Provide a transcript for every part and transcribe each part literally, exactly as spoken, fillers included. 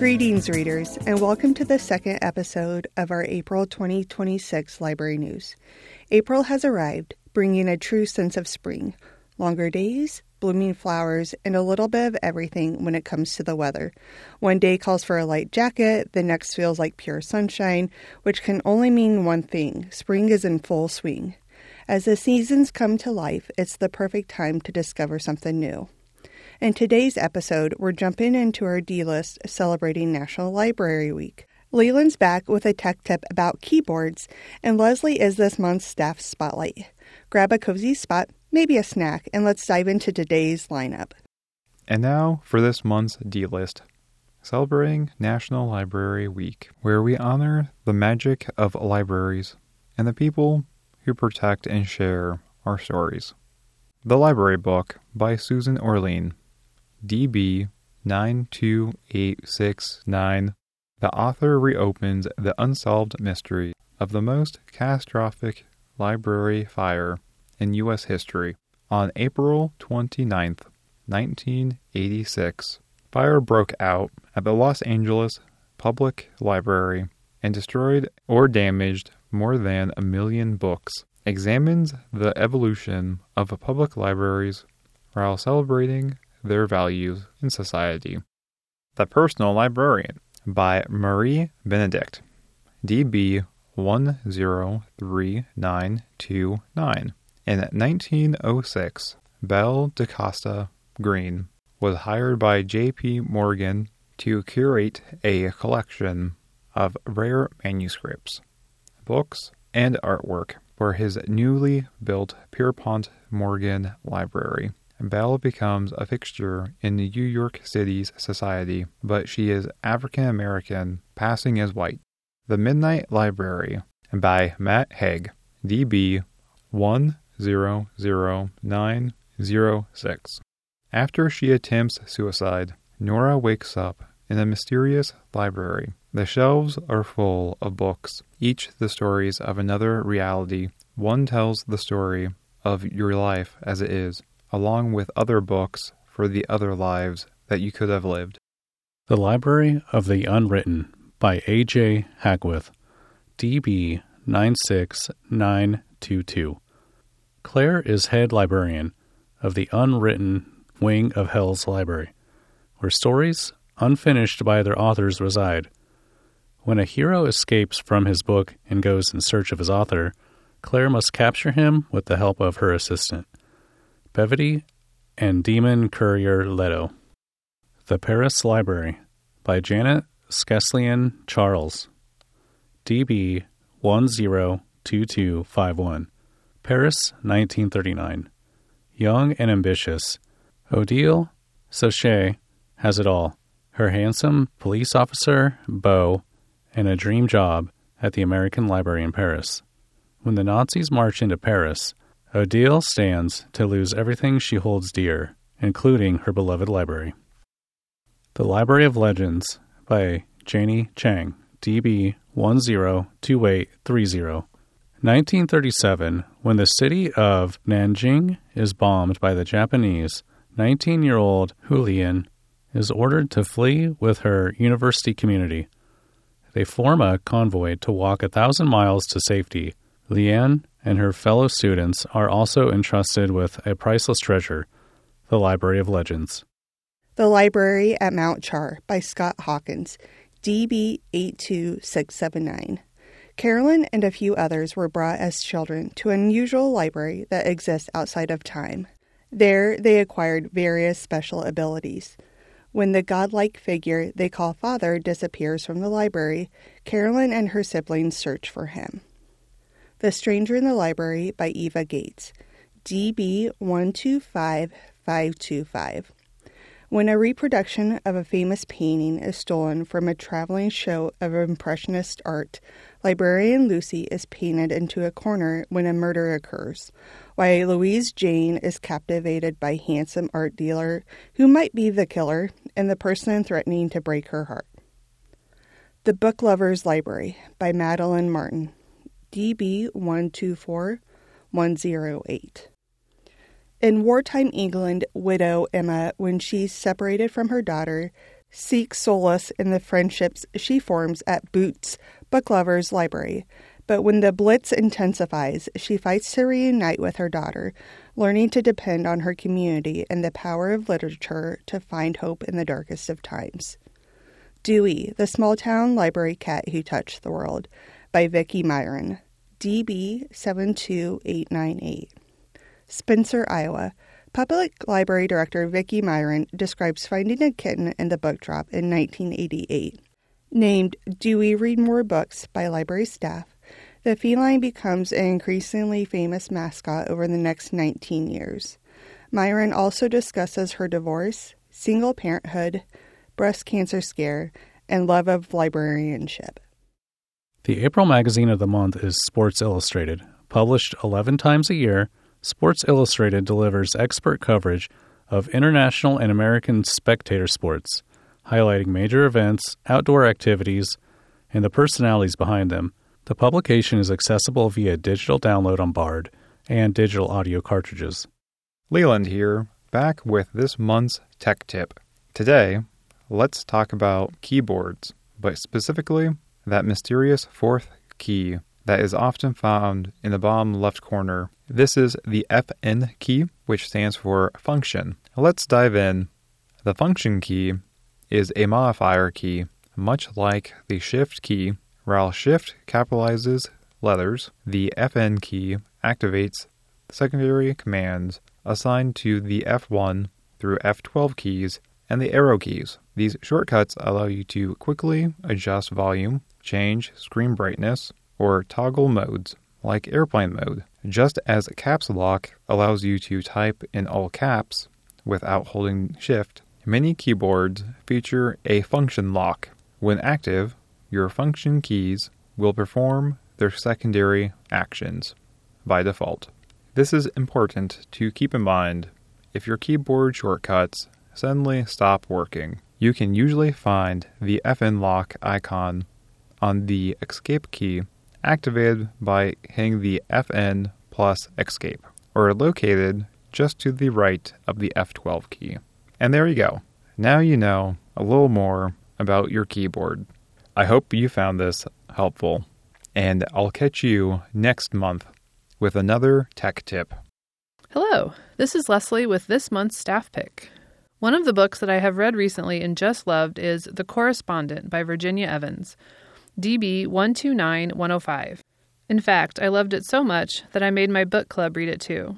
Greetings, readers, and welcome to the second episode of our April twenty twenty-six Library News. April has arrived, bringing a true sense of spring. Longer days, blooming flowers, and a little bit of everything when it comes to the weather. One day calls for a light jacket, the next feels like pure sunshine, which can only mean one thing: spring is in full swing. As the seasons come to life, it's the perfect time to discover something new. In today's episode, we're jumping into our D-list celebrating National Library Week. Leland's back with a tech tip about keyboards, and Leslie is this month's staff spotlight. Grab a cozy spot, maybe a snack, and let's dive into today's lineup. And now for this month's D-list, celebrating National Library Week, where we honor the magic of libraries and the people who protect and share our stories. The Library Book by Susan Orlean, D B nine two eight six nine. The author reopens the unsolved mystery of the most catastrophic library fire in U S history. On April twenty-ninth, nineteen eighty-six, fire broke out at the Los Angeles Public Library and destroyed or damaged more than a million books. Examines the evolution of public libraries while celebrating their values in society. The Personal Librarian by Marie Benedict, D B one zero three nine two nine. In nineteen oh six, Belle DaCosta Green was hired by J P Morgan to curate a collection of rare manuscripts, books, and artwork for his newly built Pierpont Morgan Library. Belle becomes a fixture in New York City's society, but she is African American, passing as white. The Midnight Library by Matt Haig, D B one zero zero nine zero six. After she attempts suicide, Nora wakes up in a mysterious library. The shelves are full of books, each the stories of another reality. One tells the story of your life as it is, along with other books for the other lives that you could have lived. The Library of the Unwritten by A J Hagwith, D B nine six nine two two. Claire is head librarian of the Unwritten wing of Hell's Library, where stories unfinished by their authors reside. When a hero escapes from his book and goes in search of his author, Claire must capture him with the help of her assistant, Bevity and Demon Courier Leto. The Paris Library by Janet Skeslian Charles, D B one zero two two five one. Paris, nineteen thirty-nine. Young and ambitious, Odile Souchet has it all: her handsome police officer, beau, and a dream job at the American Library in Paris. When the Nazis march into Paris, Odile stands to lose everything she holds dear, including her beloved library. The Library of Legends by Janie Chang, D B one zero two eight three zero. nineteen thirty-seven, when the city of Nanjing is bombed by the Japanese, nineteen-year-old Hu Lian is ordered to flee with her university community. They form a convoy to walk a thousand miles to safety. Lian and her fellow students are also entrusted with a priceless treasure, the Library of Legends. The Library at Mount Char by Scott Hawkins, D B eight two six seven nine. Carolyn and a few others were brought as children to an unusual library that exists outside of time. There, they acquired various special abilities. When the godlike figure they call Father disappears from the library, Carolyn and her siblings search for him. The Stranger in the Library by Eva Gates, D B one two five five two five. When a reproduction of a famous painting is stolen from a traveling show of Impressionist art, librarian Lucy is painted into a corner when a murder occurs, while Louise Jane is captivated by handsome art dealer who might be the killer and the person threatening to break her heart. The Book Lover's Library by Madeline Martin, D B one two four one zero eight. In wartime England, widow Emma, when she's separated from her daughter, seeks solace in the friendships she forms at Boots Book Lovers Library. But when the blitz intensifies, she fights to reunite with her daughter, learning to depend on her community and the power of literature to find hope in the darkest of times. Dewey, the small-town library cat who touched the world, by Vicki Myron, D B seven two eight nine eight. Spencer, Iowa. Public Library Director Vicki Myron describes finding a kitten in the book drop in nineteen eighty-eight. Named Dewey Read More Books by library staff, the feline becomes an increasingly famous mascot over the next nineteen years. Myron also discusses her divorce, single parenthood, breast cancer scare, and love of librarianship. The April magazine of the month is Sports Illustrated. Published eleven times a year, Sports Illustrated delivers expert coverage of international and American spectator sports, highlighting major events, outdoor activities, and the personalities behind them. The publication is accessible via digital download on Bard and digital audio cartridges. Leland here, back with this month's tech tip. Today, let's talk about keyboards, but specifically that mysterious fourth key that is often found in the bottom left corner. This is the F N key, which stands for function. Let's dive in. The function key is a modifier key, much like the shift key. While shift capitalizes letters, the F N key activates secondary commands assigned to the F one through F twelve keys and the arrow keys. These shortcuts allow you to quickly adjust volume, change screen brightness, or toggle modes, like airplane mode. Just as caps lock allows you to type in all caps without holding shift, many keyboards feature a function lock. When active, your function keys will perform their secondary actions by default. This is important to keep in mind if your keyboard shortcuts suddenly stop working. You can usually find the F N lock icon on the escape key activated by hitting the F N plus escape, or located just to the right of the F twelve key. And there you go. Now you know a little more about your keyboard. I hope you found this helpful, and I'll catch you next month with another tech tip. Hello, this is Leslie with this month's staff pick. One of the books that I have read recently and just loved is The Correspondent by Virginia Evans, D B one two nine one oh five. In fact, I loved it so much that I made my book club read it too.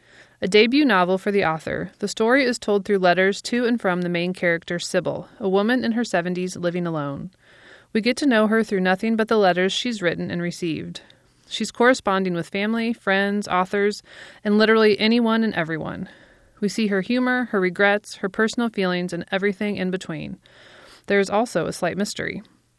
A debut novel for the author, the story is told through letters to and from the main character, Sybil, a woman in her seventies living alone. We get to know her through nothing but the letters she's written and received. She's corresponding with family, friends, authors, and literally anyone and everyone. We see her humor, her regrets, her personal feelings, and everything in between. There is also a slight mystery.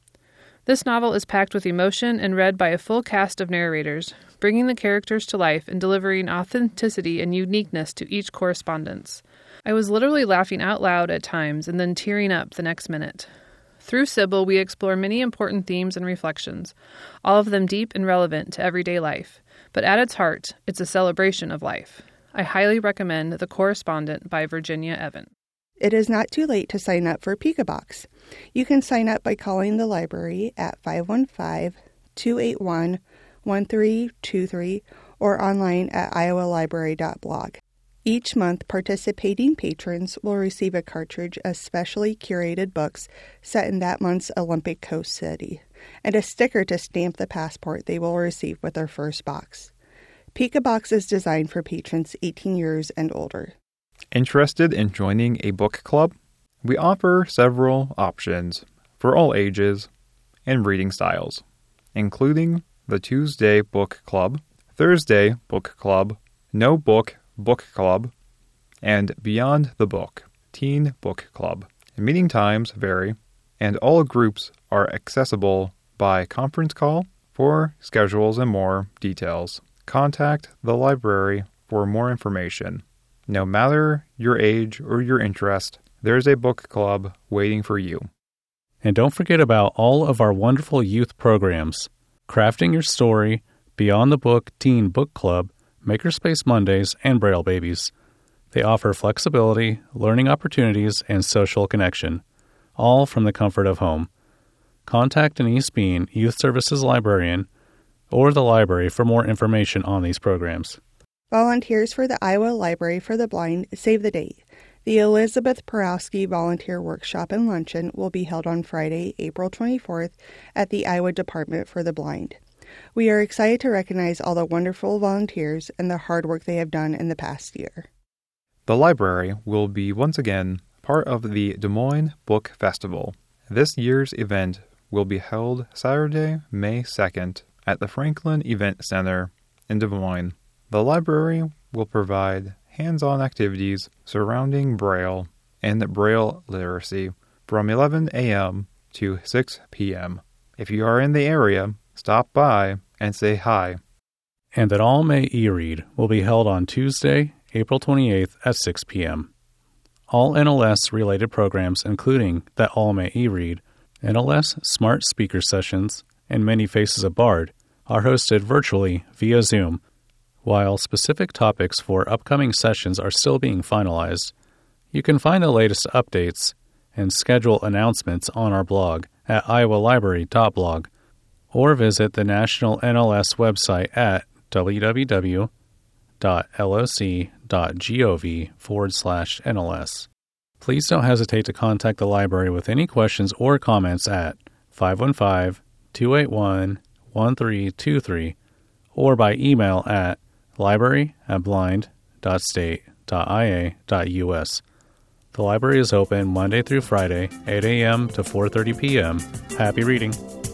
This novel is packed with emotion and read by a full cast of narrators, bringing the characters to life and delivering authenticity and uniqueness to each correspondence. I was literally laughing out loud at times and then tearing up the next minute. Through Sybil, we explore many important themes and reflections, all of them deep and relevant to everyday life. But at its heart, it's a celebration of life. I highly recommend The Correspondent by Virginia Evans. It is not too late to sign up for PikaBox. You can sign up by calling the library at five one five, two eight one, one three two three or online at iowa library dot blog. Each month, participating patrons will receive a cartridge of specially curated books set in that month's Olympic Coast city, and a sticker to stamp the passport they will receive with their first box. PikaBox is designed for patrons eighteen years and older. Interested in joining a book club? We offer several options for all ages and reading styles, including the Tuesday Book Club, Thursday Book Club, No Book Book Club, and Beyond the Book, Teen Book Club. Meeting times vary, and all groups are accessible by conference call. For schedules and more details, contact the library for more information. No matter your age or your interest, there's a book club waiting for you. And don't forget about all of our wonderful youth programs. Crafting Your Story, Beyond the Book Teen Book Club, Makerspace Mondays, and Braille Babies. They offer flexibility, learning opportunities, and social connection. all from the comfort of home. Contact an East Bean Youth Services librarian or the library for more information on these programs. Volunteers for the Iowa Library for the Blind save the date. The Elizabeth Porowski Volunteer Workshop and Luncheon will be held on Friday, April twenty-fourth at the Iowa Department for the Blind. We are excited to recognize all the wonderful volunteers and the hard work they have done in the past year. The library will be once again part of the Des Moines Book Festival. This year's event will be held Saturday, May second at the Franklin Event Center in Des Moines. The library will provide hands-on activities surrounding Braille and Braille literacy from eleven a.m. to six p.m. If you are in the area, stop by and say hi. And that All May e-Read will be held on Tuesday, April twenty-eighth at six p.m. All N L S-related programs, including that All May e-Read, N L S Smart Speaker Sessions, and Many Faces of Bard, are hosted virtually via Zoom. While specific topics for upcoming sessions are still being finalized, you can find the latest updates and schedule announcements on our blog at iowa library dot blog or visit the National N L S website at www dot loc dot gov forward slash NLS. Please don't hesitate to contact the library with any questions or comments at five one five, two eight one, one three two three or by email at library at blind dot state dot i a dot u s. The library is open Monday through Friday, eight a.m. to four thirty p.m. Happy reading!